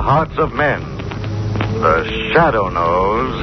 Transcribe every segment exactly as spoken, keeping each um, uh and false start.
hearts of men. The Shadow knows.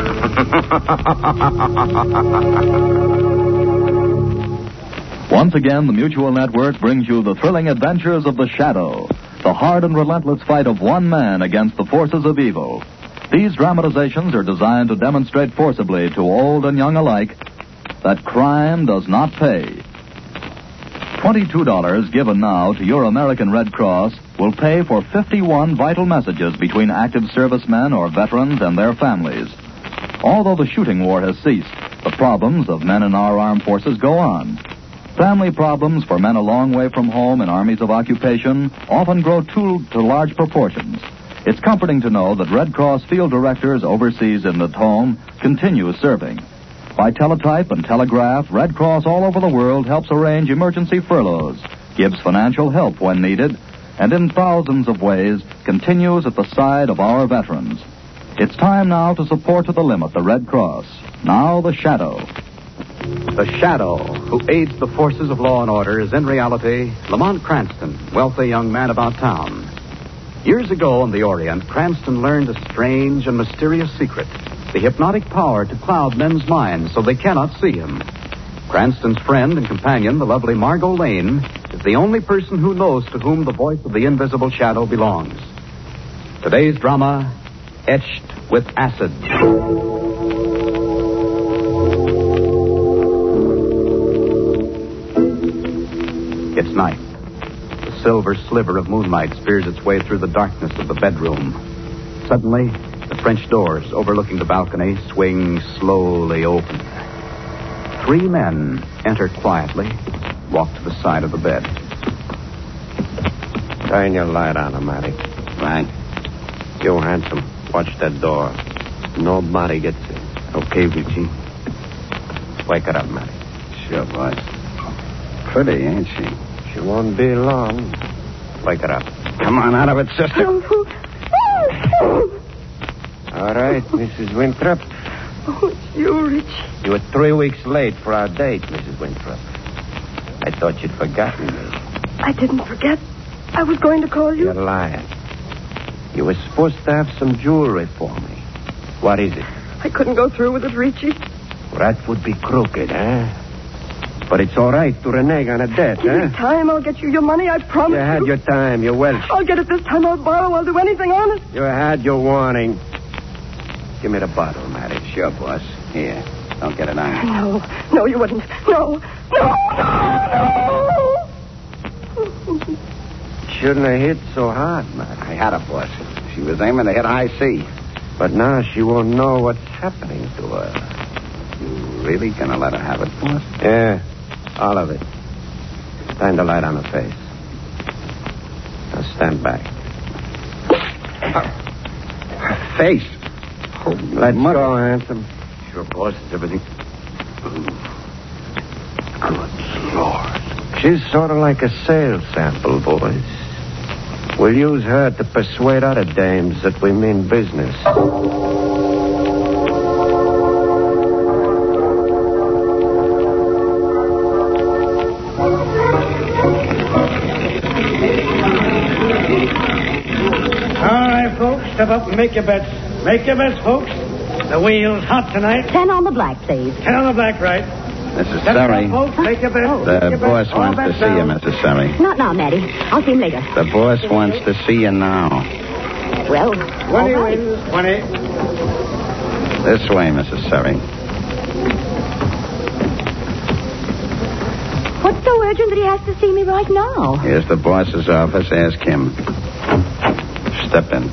Once again, the Mutual Network brings you the thrilling adventures of the Shadow, the hard and relentless fight of one man against the forces of evil. These dramatizations are designed to demonstrate forcibly to old and young alike that crime does not pay. twenty-two dollars given now to your American Red Cross will pay for fifty-one vital messages between active servicemen or veterans and their families. Although the shooting war has ceased, the problems of men in our armed forces go on. Family problems for men a long way from home in armies of occupation often grow too to large proportions. It's comforting to know that Red Cross field directors overseas and at home continue serving. By teletype and telegraph, Red Cross all over the world helps arrange emergency furloughs, gives financial help when needed, and in thousands of ways continues at the side of our veterans. It's time now to support to the limit the Red Cross. Now the Shadow. The Shadow, who aids the forces of law and order, is in reality Lamont Cranston, wealthy young man about town. Years ago in the Orient, Cranston learned a strange and mysterious secret, the hypnotic power to cloud men's minds so they cannot see him. Cranston's friend and companion, the lovely Margot Lane, is the only person who knows to whom the voice of the invisible Shadow belongs. Today's drama, Etched with Acid. It's night. The silver sliver of moonlight spears its way through the darkness of the bedroom. Suddenly, the French doors overlooking the balcony swing slowly open. Three men enter quietly, walk to the side of the bed. Turn your light on, Matty. Right. You, handsome, watch that door. Nobody gets in. Okay, Richie. Wake it up, Matty. Sure, boss. Pretty, ain't she? She won't be long. Wake it up. Come on out of it, sister. All right, Missus Winthrop. Oh, it's you, Rich. You were three weeks late for our date, Missus Winthrop. I thought you'd forgotten me. I didn't forget. I was going to call you. You're lying. You were supposed to have some jewelry for me. What is it? I couldn't go through with it, Richie. That would be crooked, eh? But it's all right to renege on a debt, Give eh? me time. I'll get you your money. I promise You had you. your time. You're Welsh. I'll get it this time. I'll borrow. I'll do anything on it. You had your warning. Give me the bottle, Matty. Sure, boss. Here. Don't get it on. No. No, you wouldn't. No. No, no, no. Shouldn't have hit so hard, Matty. I had her, boss. She was aiming to hit high C. But now she won't know what's happening to her. You really gonna let her have it, boss? Yeah, all of it. Shine the light on her face. Now stand back. Her face? Oh, Let's mother. go, handsome. Sure, boss. Is everything... Good Lord. She's sort of like a sales sample, boys. We'll use her to persuade other dames that we mean business. Step up and make your bets. Make your bets, folks. The wheel's hot tonight. Ten on the black, please. Ten on the black, right. Missus Step Surrey. up, folks. Make your bets. Oh. The Make your boss bets. All wants to bets see you, down. Missus Surrey. Not now, Maddie. I'll see him later. The boss wants to see you now. Well, all Twenty right. wins. Twenty. This way, Missus Surrey. What's so urgent that he has to see me right now? Here's the boss's office. Ask him. Step in.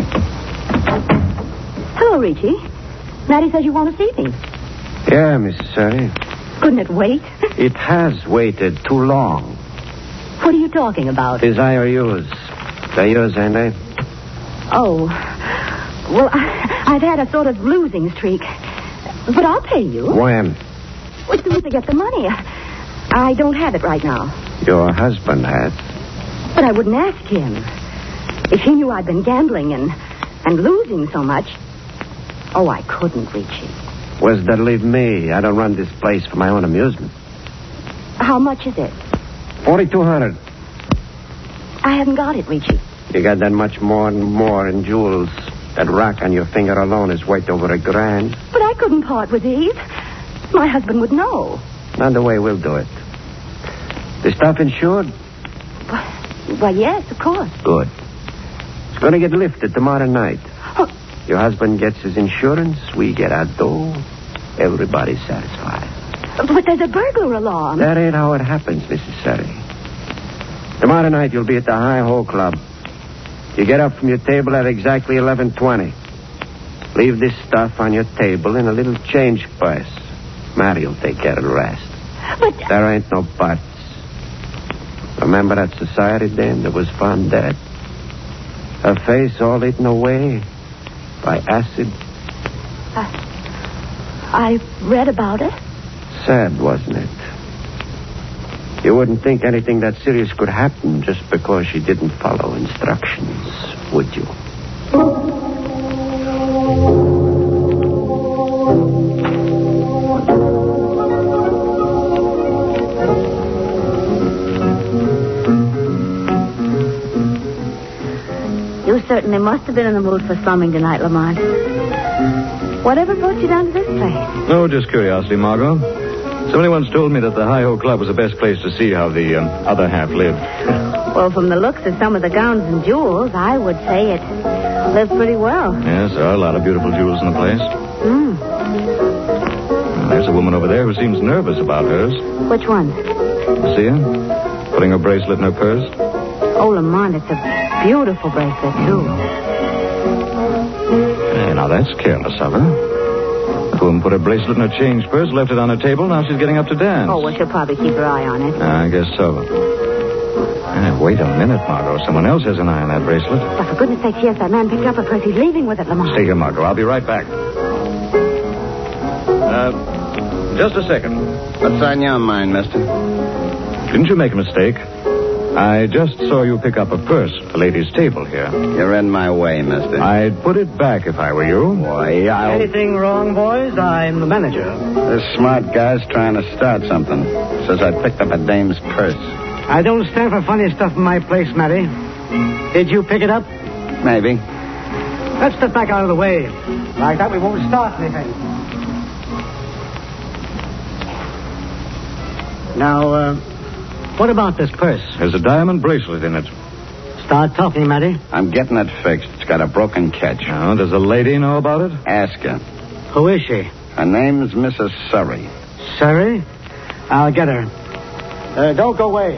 Hello, Richie. Maddie says you want to see me. Yeah, Missus Surrey. Couldn't it wait? It has waited too long. What are you talking about? His I O Us. They're yours, ain't they? Oh. Well, I, I've had a sort of losing streak. But I'll pay you. When? As soon as I get the money. I don't have it right now. Your husband has. But I wouldn't ask him. If he knew I'd been gambling and, and losing so much. Oh, I couldn't, Richie. Where's that leave me? I don't run this place for my own amusement. How much is it? Forty-two hundred. I haven't got it, Richie. You got that much more and more in jewels. That rock on your finger alone is worth over a grand. But I couldn't part with these. My husband would know. Not the way we'll do it. The stuff insured? Why, why yes, of course. Good. It's going to get lifted tomorrow night. Oh. Your husband gets his insurance. We get our dough. Everybody's satisfied. But there's a burglar alarm. That ain't how it happens, Missus Surrey. Tomorrow night you'll be at the Hi-Ho Club. You get up from your table at exactly eleven twenty. Leave this stuff on your table in a little change purse. Matty will take care of the rest. But... There ain't no buts. Remember that society dame that was found dead? Her face all eaten away by acid. I, I read about it. Sad, wasn't it? You wouldn't think anything that serious could happen just because she didn't follow instructions, would you? You certainly must have been in the mood for slumming tonight, Lamont. Whatever brought you down to this place? No, just curiosity, Margot. Somebody once told me that the Hi-Ho Club was the best place to see how the um, other half lived. Well, from the looks of some of the gowns and jewels, I would say it lived pretty well. Yes, there are a lot of beautiful jewels in the place. Hmm. Well, there's a woman over there who seems nervous about hers. Which one? See her? Putting her bracelet in her purse. Oh, Lamont, it's a beautiful bracelet, too. Hey, now that's careless of her. The woman put her bracelet in her change purse, left it on her table. Now she's getting up to dance. Oh, well, she'll probably keep her eye on it. I guess so. Hey, wait a minute, Margot. Someone else has an eye on that bracelet. Oh, for goodness sake, yes, that man picked up her purse. He's leaving with it, Lamont. Stay here, Margot. I'll be right back. Uh, just a second. What's on your mind, mister? Didn't you make a mistake? I just saw you pick up a purse at the lady's table here. You're in my way, mister. I'd put it back if I were you. Boy, I'll... Anything wrong, boys? I'm the manager. This smart guy's trying to start something. Says I picked up a dame's purse. I don't stand for funny stuff in my place, Matty. Did you pick it up? Maybe. Let's step back out of the way. Like that, we won't start anything. Now, uh, what about this purse? There's a diamond bracelet in it. Start talking, Matty. I'm getting it fixed. It's got a broken catch. Oh, does the lady know about it? Ask her. Who is she? Her name's Missus Surrey. Surrey? I'll get her. Uh, don't go away.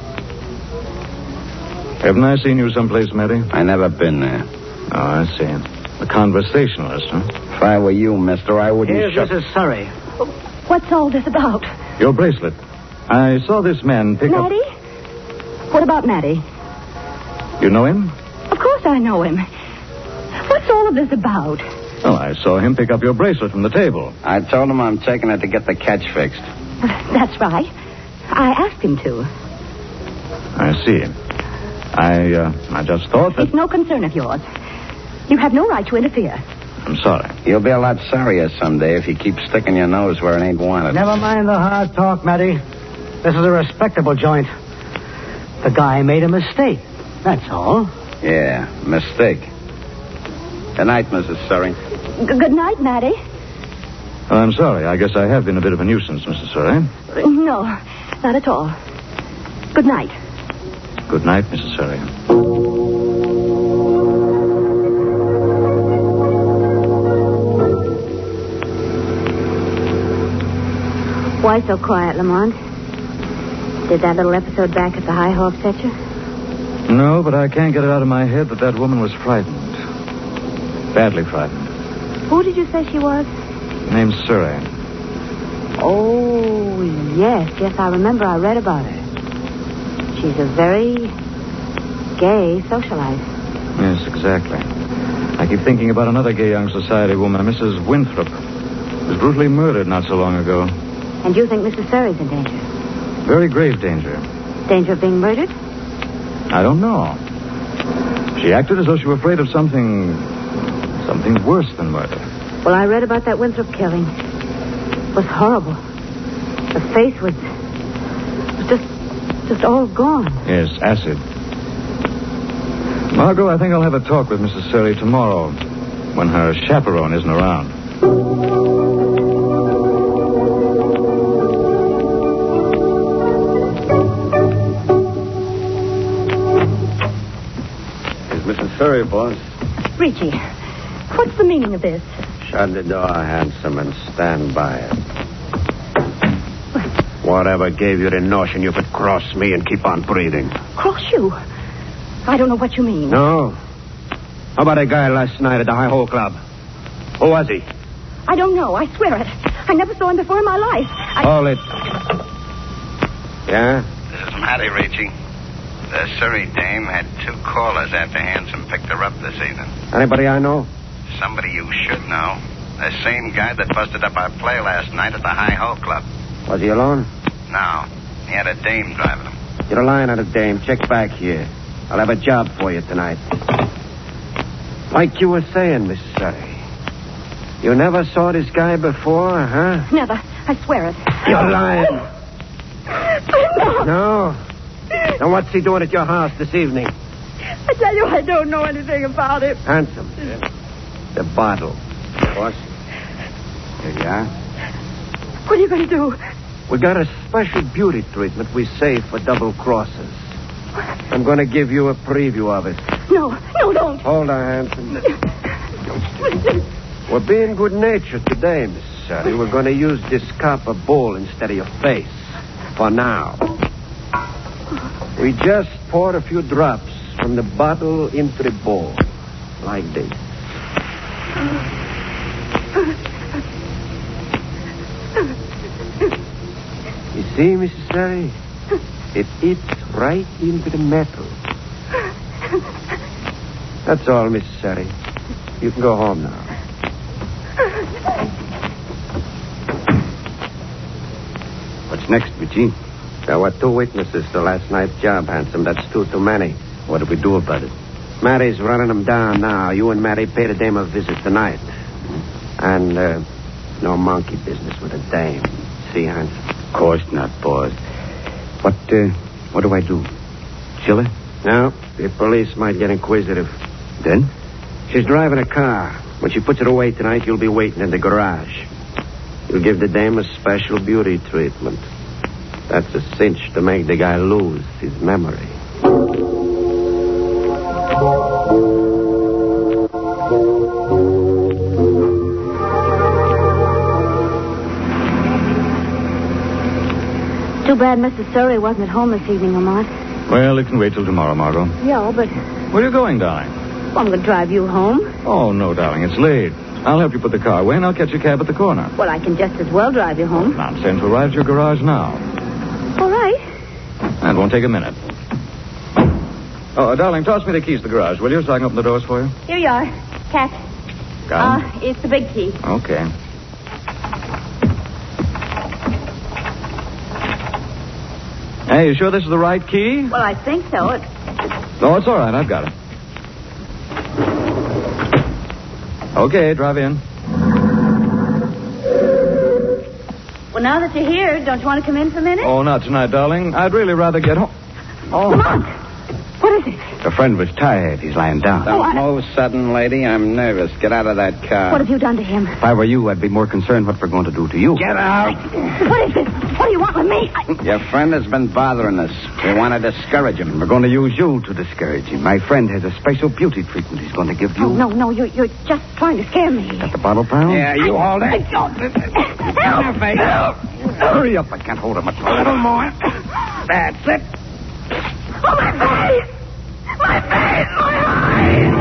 Haven't I seen you someplace, Matty? I never been there. Oh, I see. A conversationalist, huh? If I were you, mister, I wouldn't Here's shut... Missus Surrey. What's all this about? Your bracelet. I saw this man pick Matty? up... What about Matty? You know him? Of course I know him. What's all of this about? Oh, I saw him pick up your bracelet from the table. I told him I'm taking it to get the catch fixed. That's right. I asked him to. I see. I, uh, I just thought that... It's no concern of yours. You have no right to interfere. I'm sorry. You'll be a lot sorrier someday if you keep sticking your nose where it ain't wanted. Never mind the hard talk, Matty. This is a respectable joint. The guy made a mistake. That's all. Yeah, mistake. Good night, Missus Surrey. G- good night, Matty. Oh, I'm sorry. I guess I have been a bit of a nuisance, Missus Surrey. No, not at all. Good night. Good night, Missus Surrey. Why so quiet, Lamont? Did that little episode back at the Hi-Ho upset you? No, but I can't get it out of my head that that woman was frightened. Badly frightened. Who did you say she was? Name's Surrey. Oh, yes, yes, I remember. I read about her. She's a very gay socialite. Yes, exactly. I keep thinking about another gay young society woman, Missus Winthrop, who was brutally murdered not so long ago. And you think Missus Surrey's in danger? Very grave danger. Danger of being murdered? I don't know. She acted as though she were afraid of something... something worse than murder. Well, I read about that Winthrop killing. It was horrible. The face was... was just... just all gone. Yes, acid. Margot, I think I'll have a talk with Missus Surrey tomorrow when her chaperone isn't around. It's Missus Surrey, boss. Richie, what's the meaning of this? Shut the door, handsome, and stand by it. Whatever gave you the notion you could cross me and keep on breathing? Cross you? I don't know what you mean. No? How about a guy last night at the High Hole Club? Who was he? I don't know. I swear it. I never saw him before in my life. I... Hold it. Yeah? This is Matty, Richie. The Surrey dame had two callers after Hanson picked her up this evening. Anybody I know? Somebody you should know. The same guy that busted up our play last night at the High Hole Club. Was he alone? No. He had a dame driving him. You're relying on a dame. Check back here. I'll have a job for you tonight. Like you were saying, Miss Surrey. You never saw this guy before, huh? Never. I swear it. You're lying. No. No? Now, what's he doing at your house this evening? I tell you, I don't know anything about it. Handsome. The bottle. Boss? Here you are. What are you going to do? We got a special beauty treatment we save for double crosses. I'm going to give you a preview of it. No, no, don't. Hold on, Hanson. We're being good-natured today, Miss Surrey. We're going to use this copper bowl instead of your face. For now. We just poured a few drops from the bottle into the bowl. Like this. You see, Missus Surrey? It eats right into the metal. That's all, Missus Surrey. You can go home now. What's next, Richie? There were two witnesses to last night's job, Handsome. That's two too many. What do we do about it? Matty's running them down now. You and Matty pay the dame a visit tonight. And, uh, no monkey business with a dame. See, Handsome? Of course not, boss. What, uh, what do I do? Chill her? No, the police might get inquisitive. Then? She's driving a car. When she puts it away tonight, you'll be waiting in the garage. You'll give the dame a special beauty treatment. That's a cinch to make the guy lose his memory. Too bad Missus Surrey wasn't at home this evening, Lamont. Well, it can wait till tomorrow, Margot. Yeah, but... Where are you going, darling? Well, I'm going to drive you home. Oh, no, darling, it's late. I'll help you put the car away, and I'll catch a cab at the corner. Well, I can just as well drive you home. Nonsense. We'll ride at your garage now. All right. That won't take a minute. Oh, darling, toss me the keys to the garage, will you, so I can open the doors for you? Here you are. Cat. Got 'em? Uh, it's the big key. Okay. Hey, you sure this is the right key? Well, I think so. It... No, it's all right. I've got it. Okay, drive in. Well, now that you're here, don't you want to come in for a minute? Oh, not tonight, darling. I'd really rather get home. Oh. Lamont! What is it? A friend was tired. He's lying down. Oh, I- Don't move sudden, lady. I'm nervous. Get out of that car. What have you done to him? If I were you, I'd be more concerned what we're going to do to you. Get out. What is this? What do you want with me? I... Your friend has been bothering us. We want to discourage him. We're going to use you to discourage him. My friend has a special beauty treatment he's going to give you. Oh, no, no, you're, you're just trying to scare me. Got the bottle, pal? Yeah, you hold it. Help! Help! Hurry up. I can't hold him much longer. A little more. That's it. Oh, my face! My face! My eyes!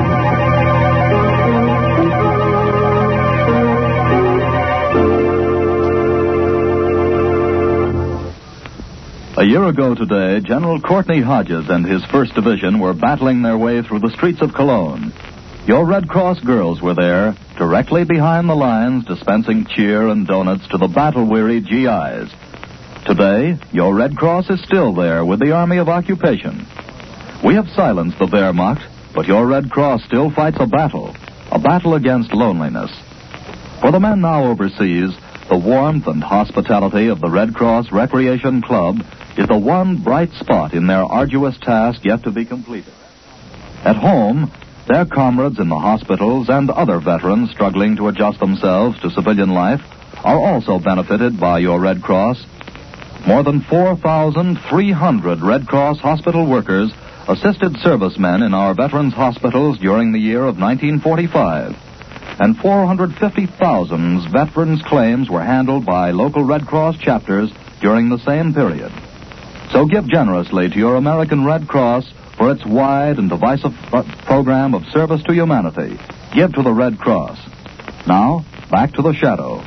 A year ago today, General Courtney Hodges and his First Division were battling their way through the streets of Cologne. Your Red Cross girls were there, directly behind the lines, dispensing cheer and donuts to the battle-weary G Is. Today, your Red Cross is still there with the Army of Occupation. We have silenced the Wehrmacht, but your Red Cross still fights a battle, a battle against loneliness. For the men now overseas, the warmth and hospitality of the Red Cross Recreation Club is the one bright spot in their arduous task yet to be completed. At home, their comrades in the hospitals and other veterans struggling to adjust themselves to civilian life are also benefited by your Red Cross. More than four thousand three hundred Red Cross hospital workers assisted servicemen in our veterans' hospitals during the year of nineteen forty-five. And four hundred fifty thousand veterans' claims were handled by local Red Cross chapters during the same period. So give generously to your American Red Cross for its wide and divisive program of service to humanity. Give to the Red Cross. Now, back to the Shadow.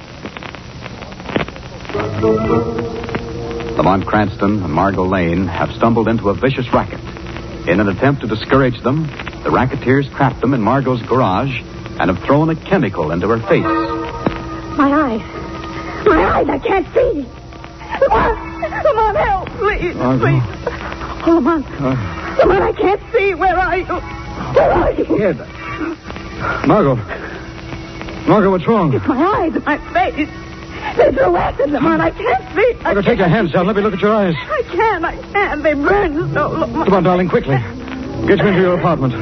Lamont Cranston and Margot Lane have stumbled into a vicious racket. In an attempt to discourage them, the racketeers trapped them in Margot's garage and have thrown a chemical into her face. My eyes. My eyes, I can't see. Lamont, Lamont, help, please, Margot. please. Oh, Lamont. Uh, Lamont, I can't see. Where are you? Where are you? Kid. Margot. Margot, what's wrong? It's my eyes and my face. They threw acid, Lamont. I can't see. I Margot, take your hands down. Let me look at your eyes. I can't. I can't. They burn so, Lamont. Come on, darling, quickly. Get you into your apartment.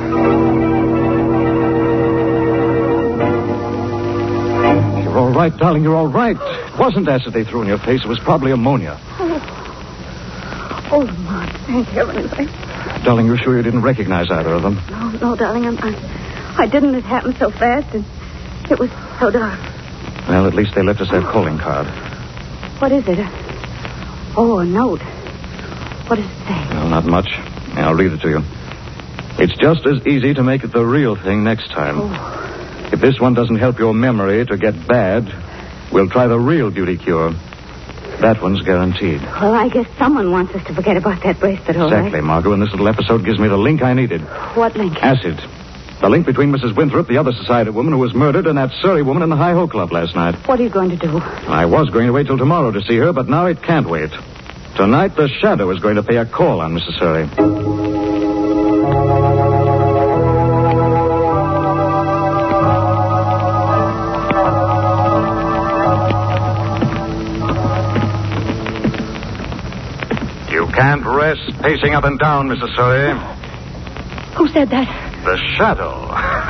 You're all right, darling. You're all right. It wasn't acid they threw in your face. It was probably ammonia. Oh, oh Lamont. Thank heavens. I... Darling, you're sure you didn't recognize either of them? No, no, darling. I'm, I, I didn't. It happened so fast, and it was so dark. Well, at least they left us their calling card. What is it? Oh, a note. What does it say? Well, not much. I'll read it to you. It's just as easy to make it the real thing next time. Oh. If this one doesn't help your memory to get bad, we'll try the real beauty cure. That one's guaranteed. Well, I guess someone wants us to forget about that bracelet, all Exactly, right? Margot, and this little episode gives me the link I needed. What link? Acid. The link between Missus Winthrop, the other society woman who was murdered, and that Surrey woman in the Hi-Ho Club last night. What are you going to do? I was going to wait till tomorrow to see her, but now it can't wait. Tonight, the Shadow is going to pay a call on Missus Surrey. You can't rest pacing up and down, Missus Surrey. Who said that? The Shadow.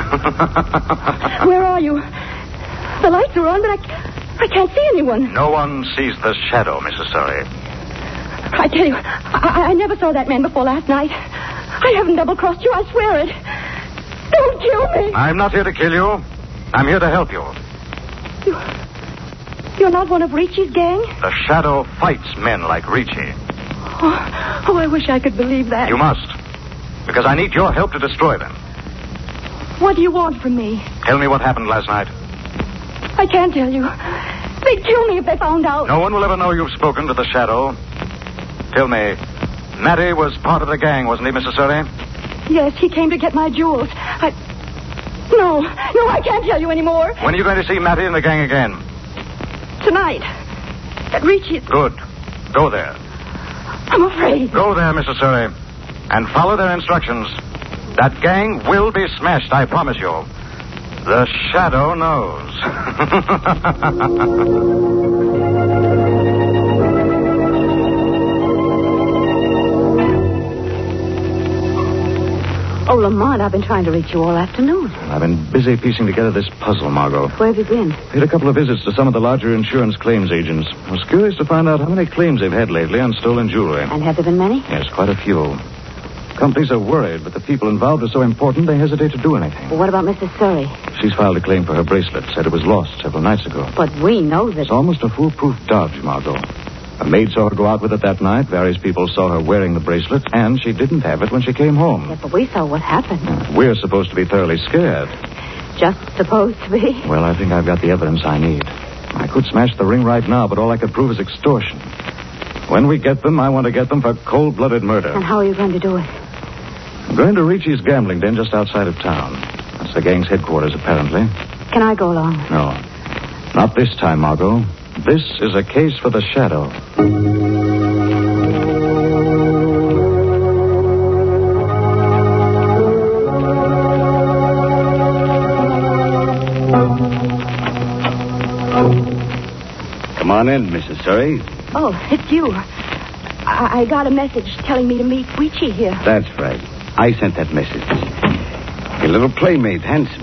Where are you? The lights are on, but I, I can't see anyone. No one sees the Shadow, Missus Surrey. I tell you, I, I never saw that man before last night. I haven't double-crossed you, I swear it. Don't kill me. I'm not here to kill you. I'm here to help you. You, you're not one of Ricci's gang? The Shadow fights men like Ricci. Oh, oh, I wish I could believe that. You must. Because I need your help to destroy them. What do you want from me? Tell me what happened last night. I can't tell you. They'd kill me if they found out. No one will ever know you've spoken to the Shadow. Tell me, Matty was part of the gang, wasn't he, Missus Surrey? Yes, he came to get my jewels. I... No, no, I can't tell you anymore. When are you going to see Matty and the gang again? Tonight. At Ricci's. Good. Go there. I'm afraid. Go there, Missus Surrey, and follow their instructions. That gang will be smashed, I promise you. The Shadow knows. Oh, Lamont, I've been trying to reach you all afternoon. I've been busy piecing together this puzzle, Margot. Where have you been? Paid a couple of visits to some of the larger insurance claims agents. I was curious to find out how many claims they've had lately on stolen jewelry. And have there been many? Yes, quite a few. Companies are worried, but the people involved are so important they hesitate to do anything. Well, what about Missus Surrey? She's filed a claim for her bracelet, said it was lost several nights ago. But we know that... It's almost a foolproof dodge, Margot. A maid saw her go out with it that night. Various people saw her wearing the bracelet, and she didn't have it when she came home. Yeah, but we saw what happened. Yeah, we're supposed to be thoroughly scared. Just supposed to be. Well, I think I've got the evidence I need. I could smash the ring right now, but all I could prove is extortion. When we get them, I want to get them for cold-blooded murder. And how are you going to do it? I'm going to Ricci's gambling den just outside of town. That's the gang's headquarters, apparently. Can I go along? No. Not this time, Margot. This is a case for the Shadow. Come on in, Missus Surrey. Oh, it's you. I, I got a message telling me to meet Ricci here. That's right. I sent that message. Your little playmate, Handsome.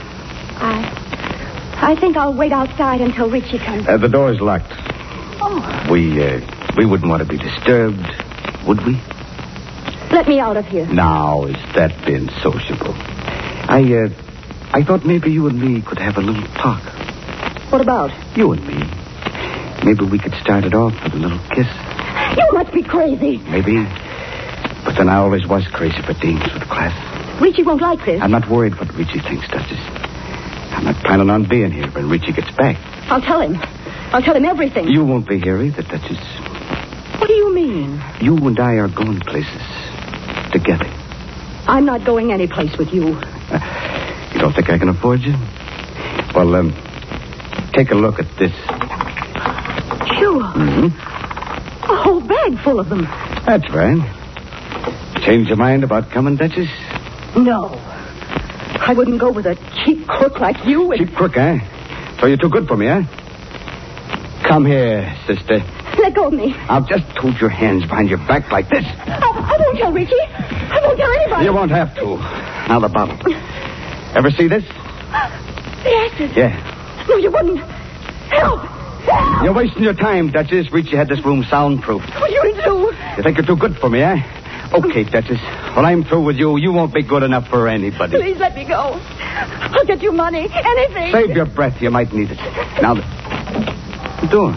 I... I think I'll wait outside until Richie comes. Uh, the door's locked. Oh. We, uh, we wouldn't want to be disturbed, would we? Let me out of here. Now, is that being sociable? I, uh, I thought maybe you and me could have a little talk. What about? You and me. Maybe we could start it off with a little kiss. You must be crazy. Maybe. But then I always was crazy for dames with class. Richie won't like this. I'm not worried what Richie thinks, Duchess. I'm not planning on being here when Richie gets back. I'll tell him. I'll tell him everything. You won't be here either, Duchess. What do you mean? You and I are going places. Together. I'm not going any place with you. Uh, you don't think I can afford you? Well, um, take a look at this. Sure. Mm-hmm. A whole bag full of them. That's right. Change your mind about coming, Duchess? No. I wouldn't go with a cheap crook like you. And... Cheap crook, eh? So you're too good for me, eh? Come here, sister. Let go of me. I'll just hold your hands behind your back like this. I, I won't tell Richie. I won't tell anybody. You won't have to. Now the bottle. Ever see this? The acid. Yeah. No, you wouldn't. Help! Help! You're wasting your time, Duchess. Richie had this room soundproof. What you do? You think you're too good for me, eh? Okay, Duchess. When I'm through with you, you won't be good enough for anybody. Please let me go. I'll get you money. Anything. Save your breath. You might need it. Now, the, the door.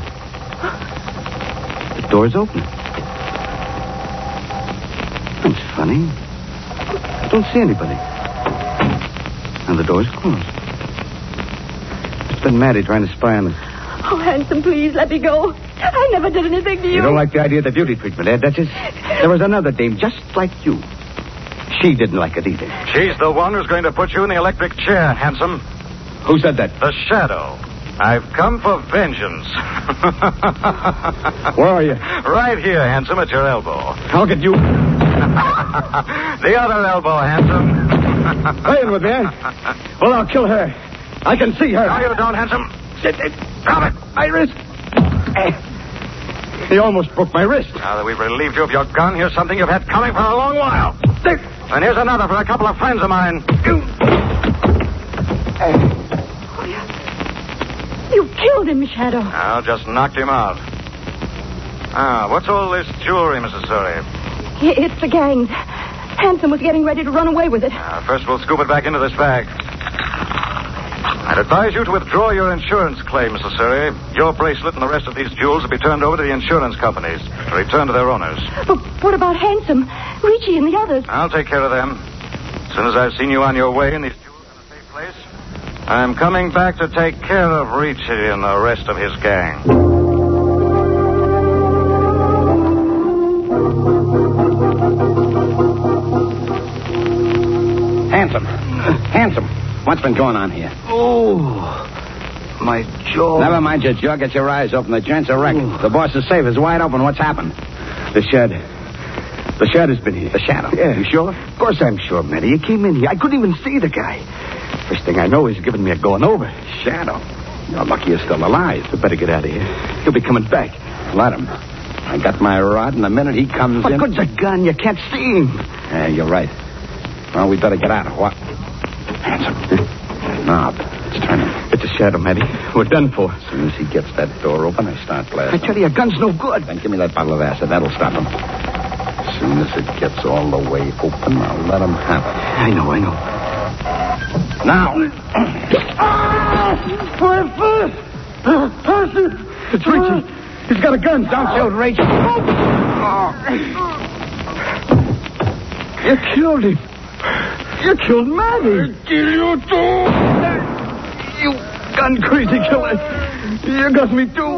The door's open. That's funny. I don't see anybody. And the door's closed. It's been Maddie trying to spy on us. Oh, Handsome, please let me go. I never did anything to you. You don't like the idea of the beauty treatment, eh, Duchess? There was another dame just like you. She didn't like it either. She's the one who's going to put you in the electric chair, Handsome. Who said that? The Shadow. I've come for vengeance. Where are you? Right here, Handsome, at your elbow. I'll get you. The other elbow, Handsome. Playing with me, eh? Well, I'll kill her. I can see her. No, you don't, Handsome. Sit it. Drop it. My wrist. He almost broke my wrist. Now that we've relieved you of your gun, here's something you've had coming for a long while. There. And here's another for a couple of friends of mine. You killed him, Shadow. Now, just knocked him out. Ah, what's all this jewelry, Missus Surrey? It's the gang's. Handsome was getting ready to run away with it. Uh, first, we'll scoop it back into this bag. I'd advise you to withdraw your insurance claim, Missus Surrey. Your bracelet and the rest of these jewels will be turned over to the insurance companies to return to their owners. But what about Handsome, Richie, and the others? I'll take care of them. As soon as I've seen you on your way and these jewels in a safe place, I'm coming back to take care of Richie and the rest of his gang. Handsome. Handsome. What's been going on here? Oh, my jaw. Never mind your jaw. Get your eyes open. The joint's a wreck. Ooh. The boss's safe is wide open. What's happened? The shed. The shed has been here. The Shadow? Yeah. You sure? Of course I'm sure, Matty. He came in here. I couldn't even see the guy. First thing I know, he's giving me a going over. Shadow? You're lucky you're still alive. We better get out of here. He'll be coming back. Let him. I got my rod, and the minute he comes What in... good's a gun? You can't see him. Yeah, you're right. Well, we better get out. What? Handsome. Knob. It's turning. It's a Shadow, Matty. We're done for. As soon as he gets that door open, I start I blasting. tell you, a gun's no good. Then give me that bottle of acid. That'll stop him. As soon as it gets all the way open, I'll let him have it. I know, I know. Now. It's Richie. He's got a gun. Don't shoot, Rachel. You killed him. You killed Matty. I kill you too. You gun crazy killer. You got me too.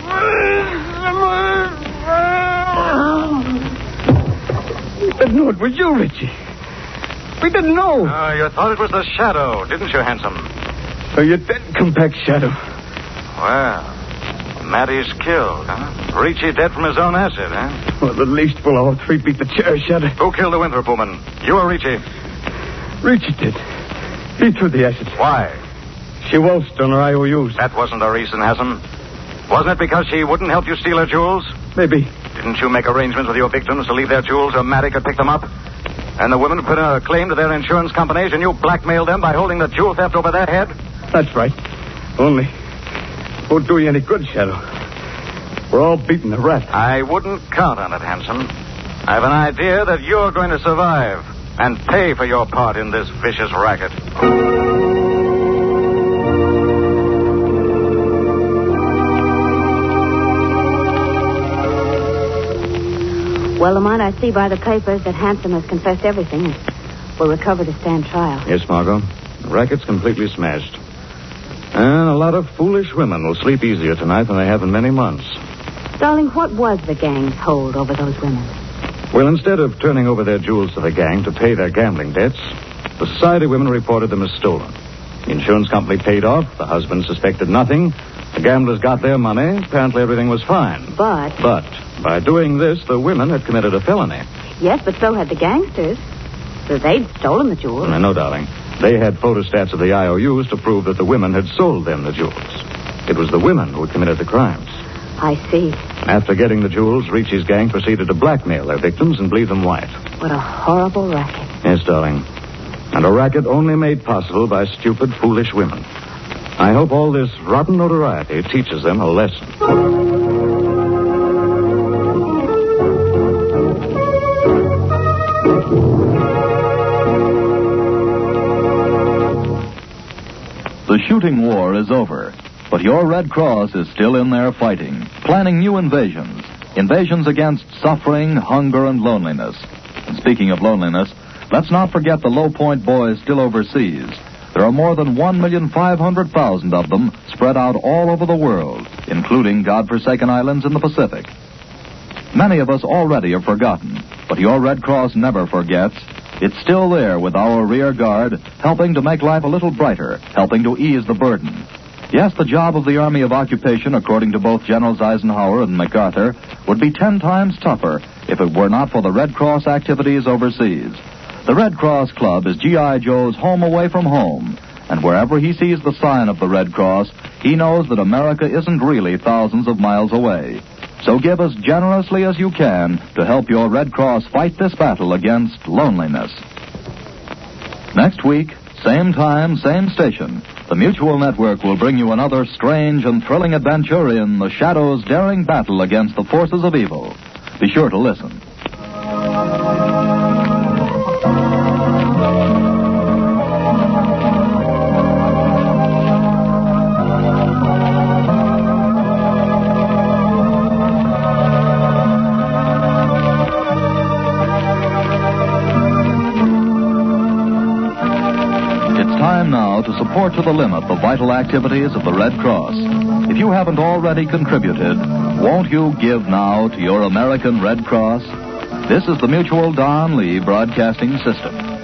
We didn't know it was you, Richie. We didn't know. Oh, you thought it was the Shadow, didn't you, Handsome? So you did come back, Shadow. Well, Matty's killed, huh? Richie dead from his own acid, huh? Well, at least we'll all three beat the chair, Shadow. Who killed the Winthrop woman? You or Richie? Richie did. He threw the acid. Why? She waltzed on her I O Us. That wasn't the reason, Handsome. Wasn't it because she wouldn't help you steal her jewels? Maybe. Didn't you make arrangements with your victims to leave their jewels so Matty could pick them up? And the women put a claim to their insurance companies, and you blackmailed them by holding the jewel theft over their head? That's right. Only, won't do you any good, Shadow. We're all beating the rat. I wouldn't count on it, Hanson. I have an idea that you're going to survive and pay for your part in this vicious racket. Well, Lamont, I see by the papers that Hanson has confessed everything and will recover to stand trial. Yes, Margot. The racket's completely smashed. And a lot of foolish women will sleep easier tonight than they have in many months. Darling, what was the gang's hold over those women? Well, instead of turning over their jewels to the gang to pay their gambling debts, the society women reported them as stolen. The insurance company paid off. The husband suspected nothing. The gamblers got their money. Apparently everything was fine. But... But by doing this, the women had committed a felony. Yes, but so had the gangsters. So they'd stolen the jewels. I know, darling. They had photostats of the I O Us to prove that the women had sold them the jewels. It was the women who had committed the crimes. I see. After getting the jewels, Ricci's gang proceeded to blackmail their victims and bleed them white. What a horrible racket. Yes, darling. And a racket only made possible by stupid, foolish women. I hope all this rotten notoriety teaches them a lesson. The shooting war is over, but your Red Cross is still in there fighting, planning new invasions. Invasions against suffering, hunger, and loneliness. And speaking of loneliness, let's not forget the Low Point boys still overseas. There are more than one million five hundred thousand of them spread out all over the world, including godforsaken islands in the Pacific. Many of us already have forgotten, but your Red Cross never forgets. It's still there with our rear guard, helping to make life a little brighter, helping to ease the burden. Yes, the job of the Army of Occupation, according to both Generals Eisenhower and MacArthur, would be ten times tougher if it were not for the Red Cross activities overseas. The Red Cross Club is G I. Joe's home away from home, and wherever he sees the sign of the Red Cross, he knows that America isn't really thousands of miles away. So give as generously as you can to help your Red Cross fight this battle against loneliness. Next week, same time, same station, the Mutual Network will bring you another strange and thrilling adventure in the Shadow's daring battle against the forces of evil. Be sure to listen. Now to support to the limit the vital activities of the Red Cross. If you haven't already contributed, won't you give now to your American Red Cross? This is the Mutual Don Lee Broadcasting System.